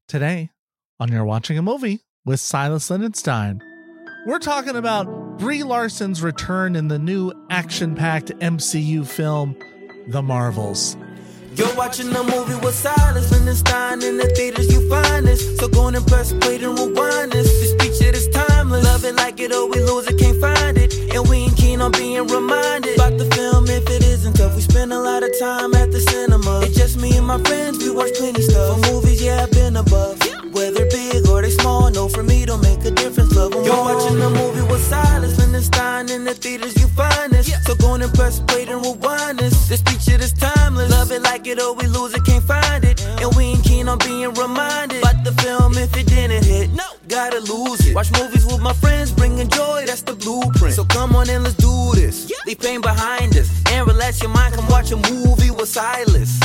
Today, on You're Watching a Movie with Silas Lindenstein, we're talking about Brie Larson's return in the new action-packed MCU film, The Marvels. You're watching a movie with Silas Lindenstein. In the theaters you find this. So go and press play and rewind this. This feature is timeless. Love it like it or we lose it, can't find it. And we ain't keen on being reminded about the film if it isn't tough. We spend a lot of time at the cinema. It's just me and my friends, we watch plenty stuff. For movies, yeah, I've been above. Whether big or they small, no, for me don't make a difference, love. You're watching a movie with Silas Lindenstein. In the theaters you find this. So go and press play and rewind this. This feature is timeless. Love it like it or we lose it, can't find it. And we ain't keen on being reminded about the film if it didn't hit. No, gotta lose it. Watch movies with my friends, bringing joy, that's the blueprint. So come on and let's do this. Leave pain behind us and relax your mind. Come watch a movie with Silas.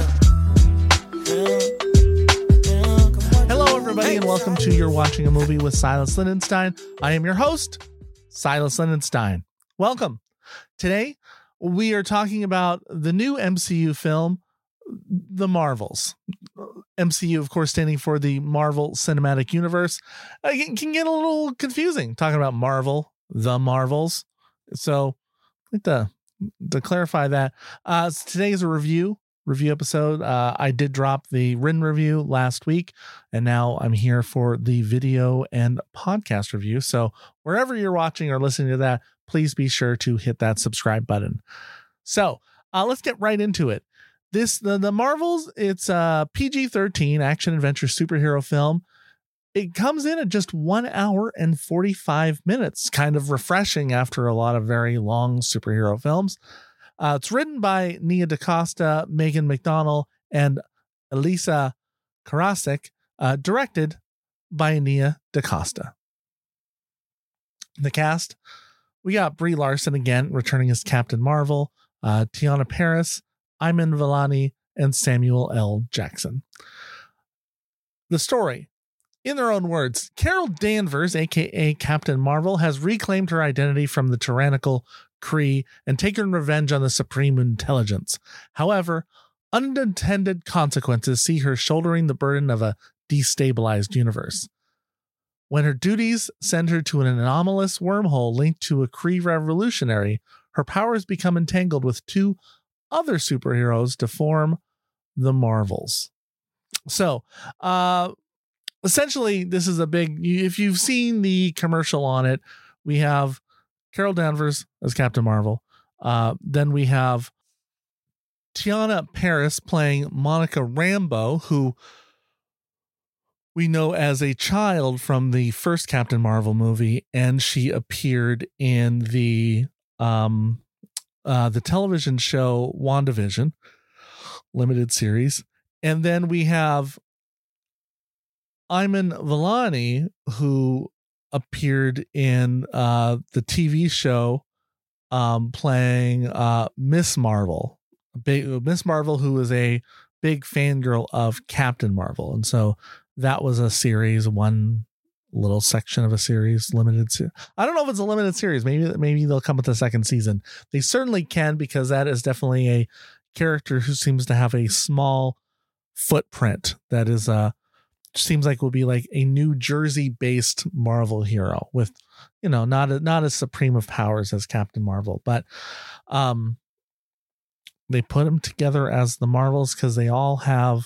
Hello, everybody, and welcome to You're Watching a Movie with Silas Lindenstein. I am your host, Silas Lindenstein. Welcome. Today, we are talking about the new MCU film, The Marvels. MCU, of course, standing for the Marvel Cinematic Universe. It can get a little confusing talking about Marvel, The Marvels. So, I'd like to clarify that. Today is a review episode. I did drop the written review last week, and now I'm here for the video and podcast review. So, wherever you're watching or listening to that, please be sure to hit that subscribe button. So let's get right into it. The Marvels, it's a PG-13 action adventure superhero film. It comes in at just 1 hour and 45 minutes, kind of refreshing after a lot of very long superhero films. It's written by Nia DaCosta, Megan McDonnell, and Elisa Karasik, directed by Nia DaCosta. The cast, we got Brie Larson again, returning as Captain Marvel, Teyonah Parris, Iman Vellani, and Samuel L. Jackson. The story. In their own words, Carol Danvers, aka Captain Marvel, has reclaimed her identity from the tyrannical Kree and taken revenge on the Supreme Intelligence. However, unintended consequences see her shouldering the burden of a destabilized universe. When her duties send her to an anomalous wormhole linked to a Kree revolutionary, her powers become entangled with two other superheroes to form the Marvels. So, essentially, this is a big, if you've seen the commercial on it, we have Carol Danvers as Captain Marvel. Then we have Teyonah Parris playing Monica Rambeau, who we know as a child from the first Captain Marvel movie, and she appeared in the television show WandaVision limited series. And then we have Iman Vellani, who appeared in the TV show playing Miss Marvel. Miss Marvel, who was a big fangirl of Captain Marvel. And so that was a series, one little section of a series, limited series. I don't know if it's a limited series. Maybe they'll come with a second season. They certainly can, because that is definitely a character who seems to have a small footprint. That is seems like will be like a New Jersey based Marvel hero with, not as supreme of powers as Captain Marvel, but they put them together as the Marvels because they all have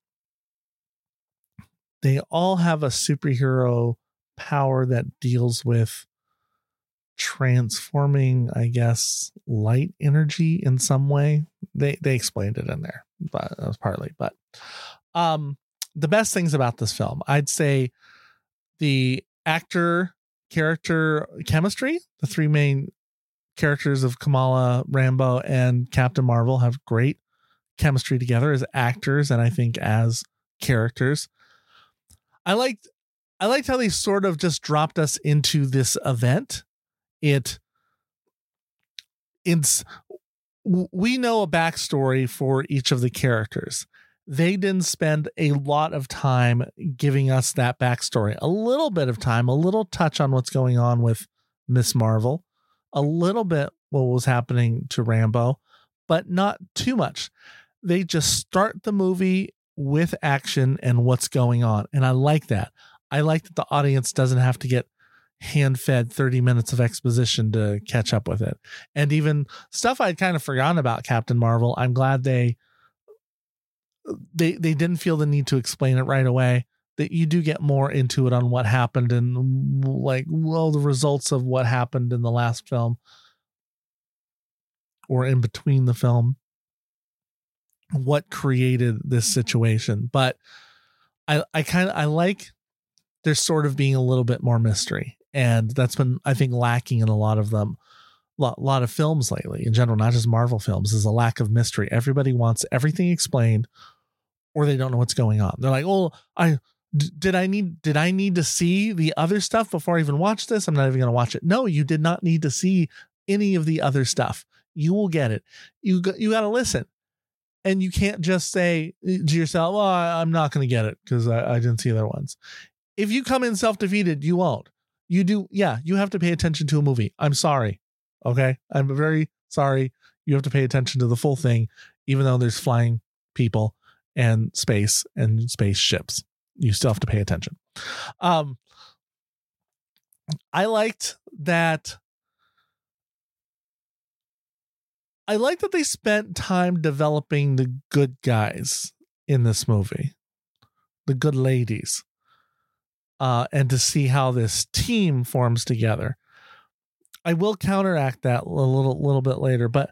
a superhero power that deals with transforming, I guess, light energy in some way. They explained it in there, but that was partly. But the best things about this film, I'd say the actor-character chemistry. The three main characters of Kamala Rambeau and Captain Marvel have great chemistry together as actors, and I think as characters. I liked how they sort of just dropped us into this event. We know a backstory for each of the characters. They didn't spend a lot of time giving us that backstory. A little bit of time, a little touch on what's going on with Miss Marvel, a little bit what was happening to Rambeau, but not too much. They just start the movie with action and what's going on. And I like that. I like that the audience doesn't have to get hand-fed 30 minutes of exposition to catch up with it. And even stuff I'd kind of forgotten about Captain Marvel, I'm glad they didn't feel the need to explain it right away, that you do get more into it on what happened and like, well, the results of what happened in the last film or in between the film, what created this situation. But I like there's sort of being a little bit more mystery. And that's been, I think, lacking in a lot of them. A lot of films lately in general, not just Marvel films, is a lack of mystery. Everybody wants everything explained, or they don't know what's going on. They're like, oh, did I need to see the other stuff before I even watch this? I'm not even going to watch it. No, you did not need to see any of the other stuff. You will get it. You got to listen. And you can't just say to yourself, well, I'm not going to get it because I didn't see the other ones. If you come in self-defeated, you won't. You do. Yeah, you have to pay attention to a movie. I'm sorry. Okay. I'm very sorry. You have to pay attention to the full thing, even though there's flying people and spaceships. You still have to pay attention. I liked that they spent time developing the good guys in this movie, the good ladies, and to see how this team forms together. I will counteract that a little bit later, but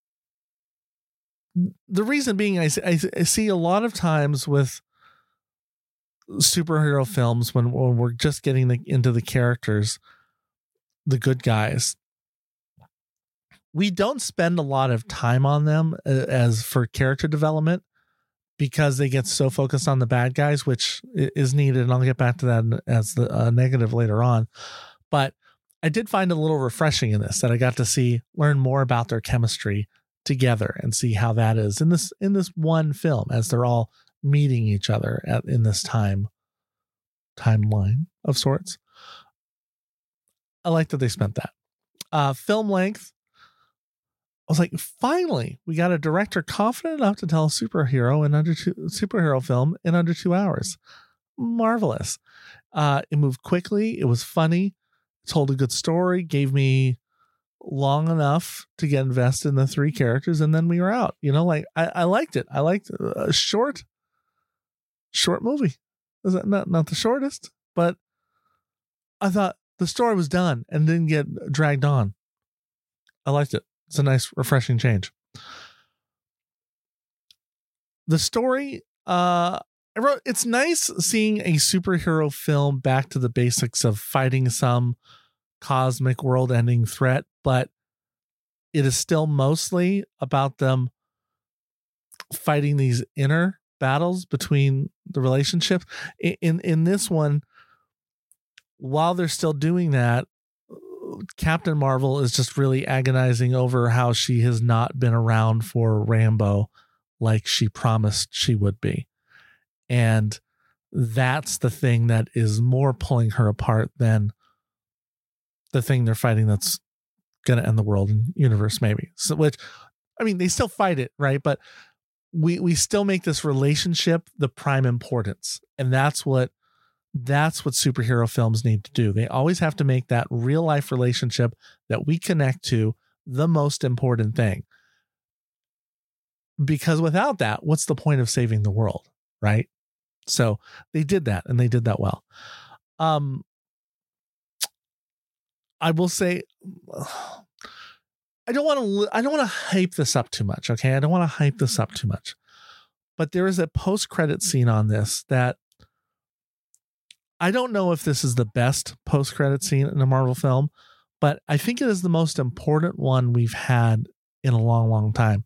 the reason being, I see a lot of times with superhero films when we're just getting into the characters, the good guys, we don't spend a lot of time on them as for character development because they get so focused on the bad guys, which is needed. And I'll get back to that as the negative later on. But I did find it a little refreshing in this, that I got to learn more about their chemistry together and see how that is in this one film as they're all meeting each other in this timeline of sorts. I like that they spent that. Film length. I was like, finally, we got a director confident enough to tell a superhero film in under 2 hours. Marvelous. It moved quickly. It was funny. Told a good story. Gave me long enough to get invested in the three characters, and then we were out. I liked it. I liked a short movie. Is that not the shortest? But I thought the story was done and didn't get dragged on. I liked it. It's a nice, refreshing change. The story, it's nice seeing a superhero film back to the basics of fighting some cosmic world-ending threat, but it is still mostly about them fighting these inner battles between the relationships. In this one, while they're still doing that, Captain Marvel is just really agonizing over how she has not been around for Rambo like she promised she would be. And that's the thing that is more pulling her apart than the thing they're fighting that's going to end the world and universe, maybe. So, which, I mean, they still fight it, right? But we still make this relationship the prime importance. And that's what superhero films need to do. They always have to make that real life relationship that we connect to the most important thing. Because without that, what's the point of saving the world, right? So they did that, and they did that well. I will say, I don't want to hype this up too much. Okay. I don't want to hype this up too much, but there is a post-credit scene on this that I don't know if this is the best post-credit scene in a Marvel film, but I think it is the most important one we've had in a long, long time.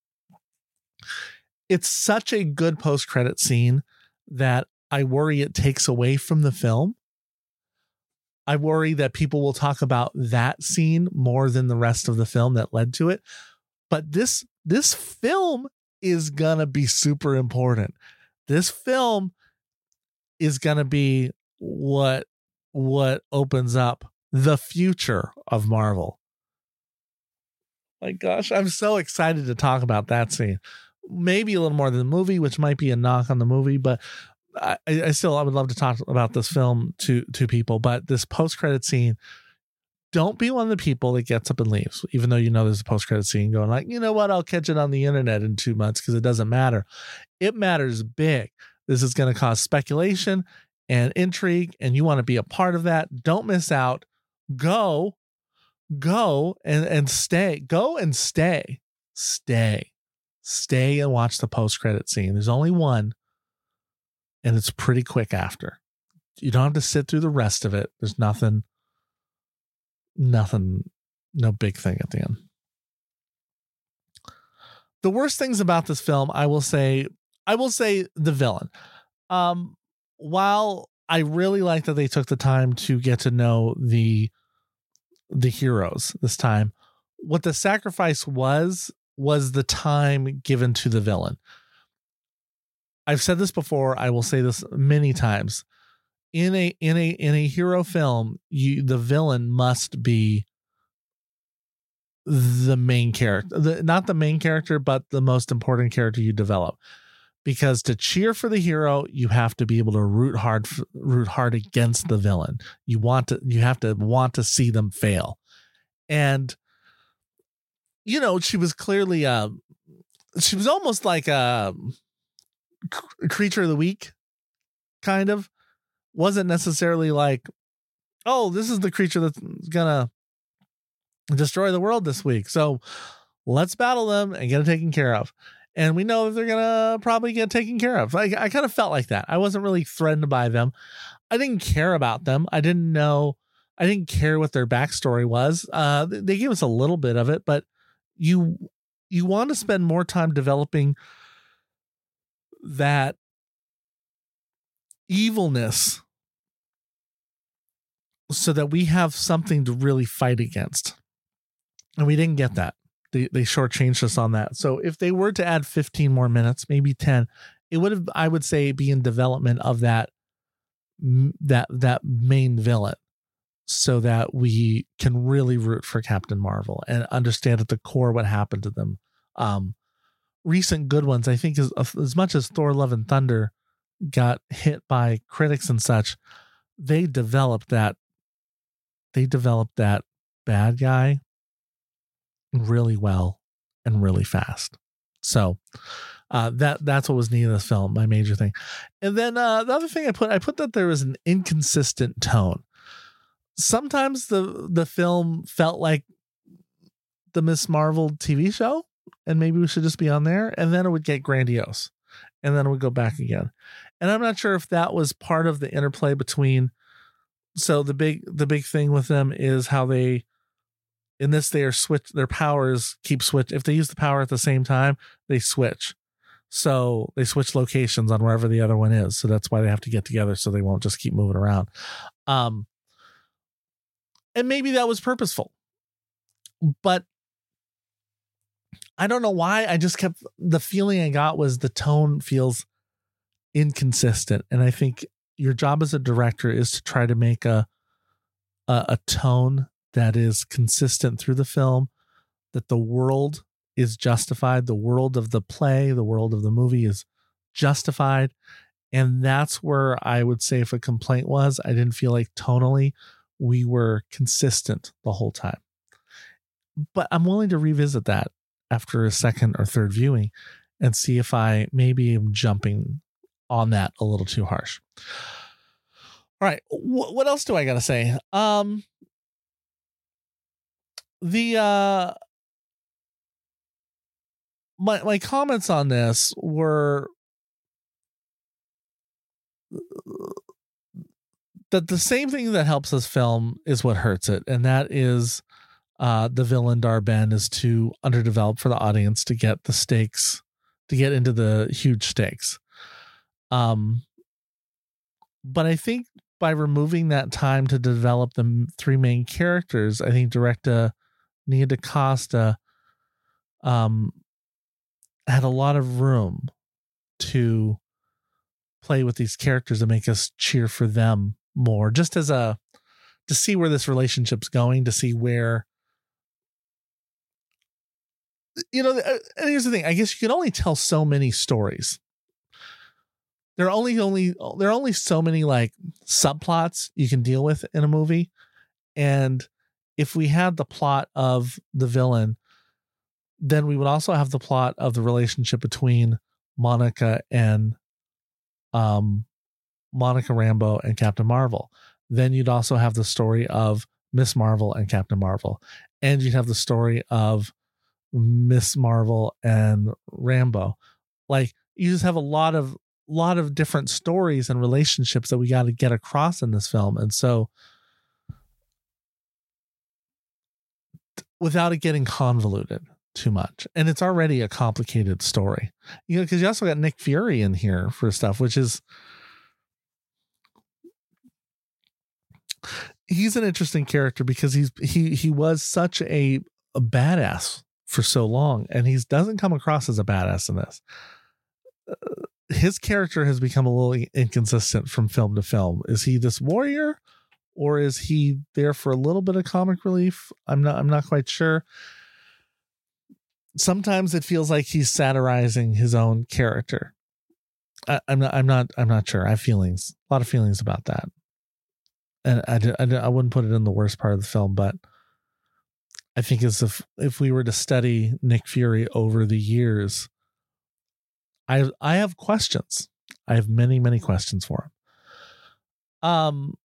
It's such a good post-credit scene that I worry it takes away from the film. I worry that people will talk about that scene more than the rest of the film that led to it. But this film is going to be super important. This film is going to be what opens up the future of Marvel. My gosh, I'm so excited to talk about that scene. maybe a little more than the movie, which might be a knock on the movie, but I would love to talk about this film to people. But this post-credit scene, don't be one of the people that gets up and leaves, even though there's a post-credit scene, going like, you know what, I'll catch it on the internet in 2 months, because it doesn't matter. It matters big. This is going to cause speculation and intrigue, and you want to be a part of that. Don't miss out. Go and stay. Go and stay and watch the post-credit scene. There's only one, and it's pretty quick after. You don't have to sit through the rest of it. There's nothing, no big thing at the end. The worst things about this film, I will say the villain. While I really like that they took the time to get to know the heroes this time, what the sacrifice was the time given to the villain. I've said this before. I will say this many times. In a hero film, the villain must be the main character, not the main character, but the most important character you develop. Because to cheer for the hero, you have to be able to root hard against the villain. You have to want to see them fail. And she was clearly she was almost like a creature of the week, kind of. Wasn't necessarily like, oh, this is the creature that's gonna destroy the world this week, so let's battle them and get it taken care of. And we know that they're gonna probably get taken care of. I kind of felt like that. I wasn't really threatened by them. I didn't care about them. I didn't care what their backstory was. They gave us a little bit of it, but you want to spend more time developing that evilness so that we have something to really fight against. And we didn't get that. They shortchanged us on that. So if they were to add 15 more minutes, maybe 10, it would have, I would say, be in development of that main villain, so that we can really root for Captain Marvel and understand at the core what happened to them. Recent good ones, I think, is as much as Thor: Love and Thunder got hit by critics and such, they developed that bad guy really well and really fast. So that's what was neat in this film, my major thing. And then the other thing I put that there was an inconsistent tone. Sometimes the film felt like the Miss Marvel TV show, and maybe we should just be on there, and then it would get grandiose, and then it would go back again. And I'm not sure if that was part of the interplay between. So the big thing with them is how they, in this, they are their powers keep switch. If they use the power at the same time, they switch. So they switch locations on wherever the other one is. So that's why they have to get together, so they won't just keep moving around. And maybe that was purposeful, but I don't know why. I just kept, the feeling I got was the tone feels inconsistent. And I think your job as a director is to try to make a tone that is consistent through the film, that the world is justified. The world of the play, the world of the movie is justified. And that's where I would say if a complaint was, I didn't feel like tonally we were consistent the whole time. But I'm willing to revisit that after a second or third viewing and see if I maybe am jumping on that a little too harsh. All right. What else do I got to say? My comments on this were that the same thing that helps this film is what hurts it. And that is the villain Dar-Benn is too underdeveloped for the audience to get the stakes, to get into the huge stakes. But I think by removing that time to develop the three main characters, I think director Nia DaCosta had a lot of room to play with these characters and make us cheer for them more, just as to see where this relationship's going, to see where and here's the thing. I guess you can only tell so many stories. There are only so many like subplots you can deal with in a movie. And if we had the plot of the villain, then we would also have the plot of the relationship between Monica Rambeau and Captain Marvel. Then you'd also have the story of Miss Marvel and Captain Marvel. And you'd have the story of Miss Marvel and Rambeau. Like, you just have a lot of different stories and relationships that we got to get across in this film. And so without it getting convoluted too much. And it's already a complicated story, because you also got Nick Fury in here for stuff, which is, he's an interesting character because he was such a badass for so long, and he doesn't come across as a badass in this. His character has become a little inconsistent from film to film. Is he this warrior, or is he there for a little bit of comic relief? I'm not quite sure. Sometimes it feels like he's satirizing his own character. I'm not sure. I have feelings, a lot of feelings about that. And I wouldn't put it in the worst part of the film, but I think as if we were to study Nick Fury over the years, I have questions. I have many, many questions for him.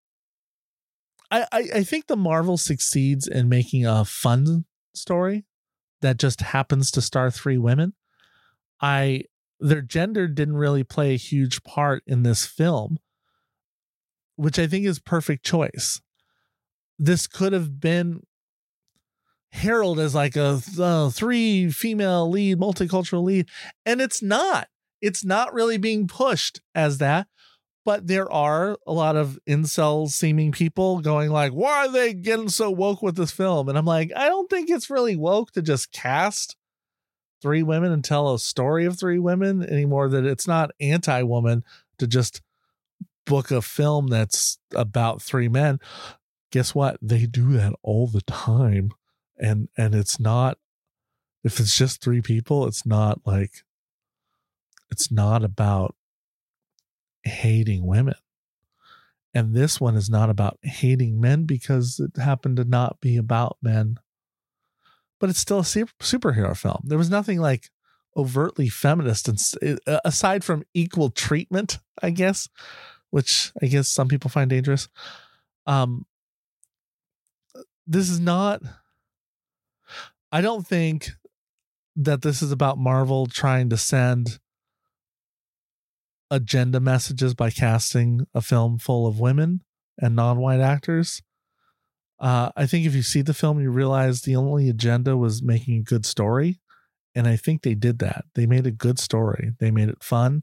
I think the Marvel succeeds in making a fun story that just happens to star three women. Their gender didn't really play a huge part in this film, which I think is perfect choice. This could have been heralded as like a 3 female lead, multicultural lead. And it's not really being pushed as that, but there are a lot of incel seeming people going like, why are they getting so woke with this film? And I'm like, I don't think it's really woke to just cast 3 women and tell a story of 3 women anymore, that it's not anti-woman to just book a film that's about 3 men. Guess what? They do that all the time. And it's not, if it's just 3 people, it's not about hating women. And this one is not about hating men because it happened to not be about men, but it's still a superhero film. There was nothing like overtly feminist, and aside from equal treatment, I guess, which I guess some people find dangerous. This is not, I don't think that this is about Marvel trying to send agenda messages by casting a film full of women and non-white actors. I think if you see the film, you realize the only agenda was making a good story. And I think they did that. They made a good story. They made it fun.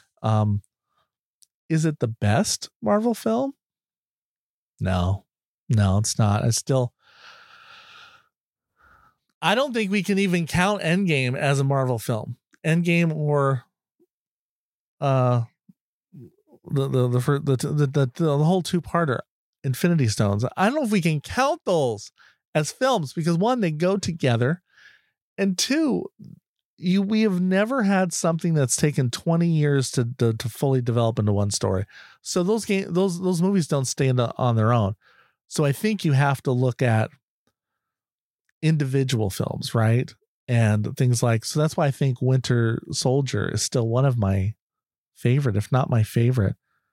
Is it the best Marvel film? No, it's not. I don't think we can even count Endgame as a Marvel film. Endgame or the whole 2-parter, Infinity Stones. I don't know if we can count those as films because 1, they go together, and 2, we have never had something that's taken 20 years to fully develop into one story. So those movies don't stand on their own. So I think you have to look at individual films, right? And things like, so that's why I think Winter Soldier is still one of my favorite, if not my favorite.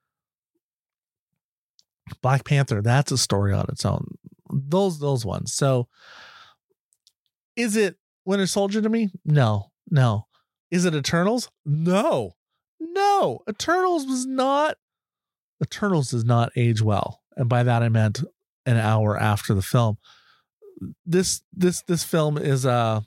Black Panther, that's a story on its own. Those ones. So is it Winter Soldier to me? No. Is it Eternals? No. Eternals does not age well. And by that I meant an hour after the film. This film is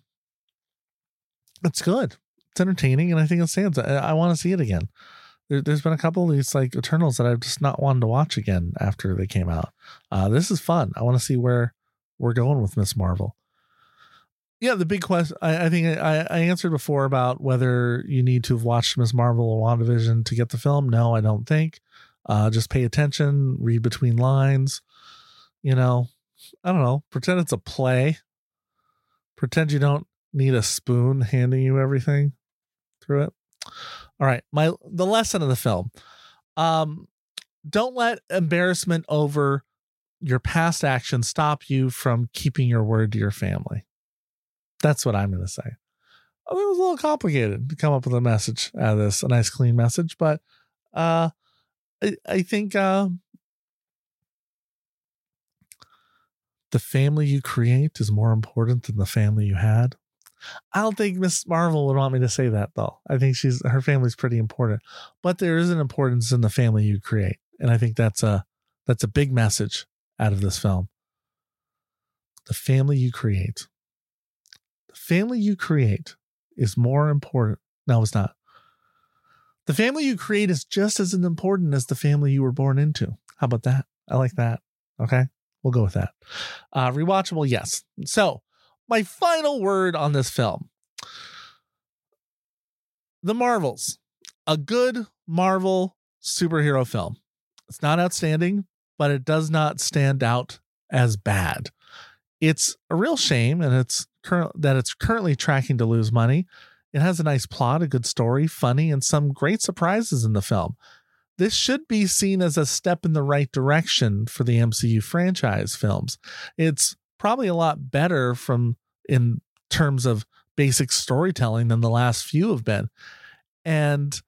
it's good. It's entertaining, and I think it stands. I want to see it again. There's been a couple of these like Eternals that I've just not wanted to watch again after they came out. This is fun. I want to see where we're going with Miss Marvel. Yeah, the big question, I think I answered before about whether you need to have watched Miss Marvel or WandaVision to get the film. No, I don't think. Just pay attention, read between lines. I don't know. Pretend it's a play. Pretend you don't need a spoon handing you everything through it. All right. The lesson of the film. Don't let embarrassment over your past actions stop you from keeping your word to your family. That's what I'm going to say. It was a little complicated to come up with a message out of this, a nice clean message, but I think the family you create is more important than the family you had. I don't think Miss Marvel would want me to say that, though. I think her family's pretty important, but there is an importance in the family you create, and I think that's a big message out of this film. The family you create. The family you create is more important. No, it's not. The family you create is just as important as the family you were born into. How about that? I like that. Okay, we'll go with that. Rewatchable, yes. So, my final word on this film. The Marvels. A good Marvel superhero film. It's not outstanding, but it does not stand out as bad. It's a real shame, and it's currently tracking to lose money. It has a nice plot, a good story, funny, and some great surprises in the film. This should be seen as a step in the right direction for the MCU franchise films. It's probably a lot better in terms of basic storytelling than the last few have been. And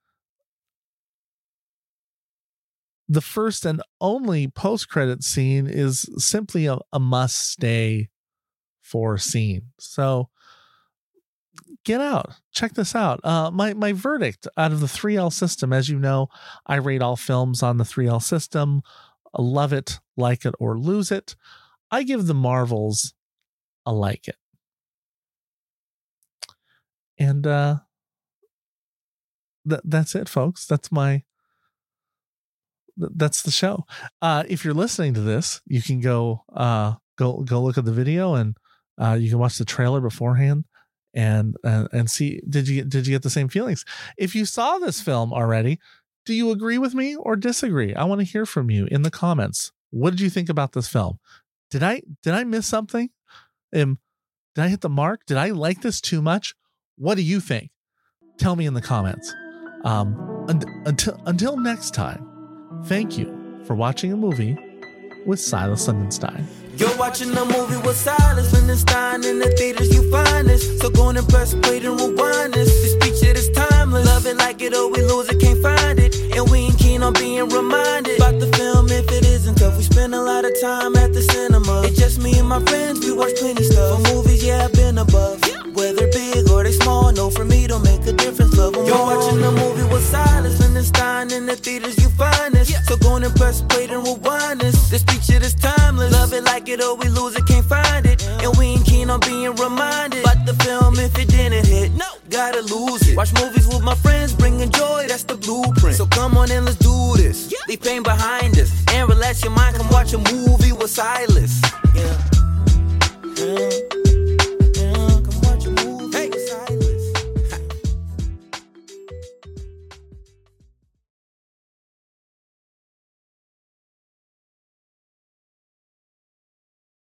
the first and only post-credit scene is simply a must-stay for scene. So get out, check this out. My verdict out of the 3L system, as you know, I rate all films on the 3L system. Love it, like it, or lose it. I give the Marvels a like it. And that's it, folks. That's the show. If you're listening to this, you can go look at the video, and you can watch the trailer beforehand and see, did you get the same feelings? If you saw this film already, do you agree with me or disagree? I want to hear from you in the comments. What did you think about this film? Did I miss something? Did I hit the mark? Did I like this too much? What do you think? Tell me in the comments. Until next time, thank you for watching a movie with Silas Lindenstein. You're watching a movie with Silas Lindenstein. In the theaters you find this. So go and press play and rewind this. This feature is timeless. Love it, like it, or we lose it, can't find it. And we ain't keen on being reminded about the film if it isn't tough. We spend a lot of time at the cinema. It's just me and my friends, we watch plenty stuff. For movies, yeah, I've been above. Whether big or they small, no, for me don't make a difference. Love them. You're watching a movie with Silas Lindenstein. In the theaters you find this. So go and press play and rewind this. This feature is timeless. Love it, like it, or we lose it, can't find it. And we ain't keen on being reminded about the film if it didn't hit. No, gotta lose it. Watch movies with my friends, bringing joy, that's the blueprint. So come on and let's do this. Leave pain behind us and relax your mind. Come watch a movie with Silas. Yeah.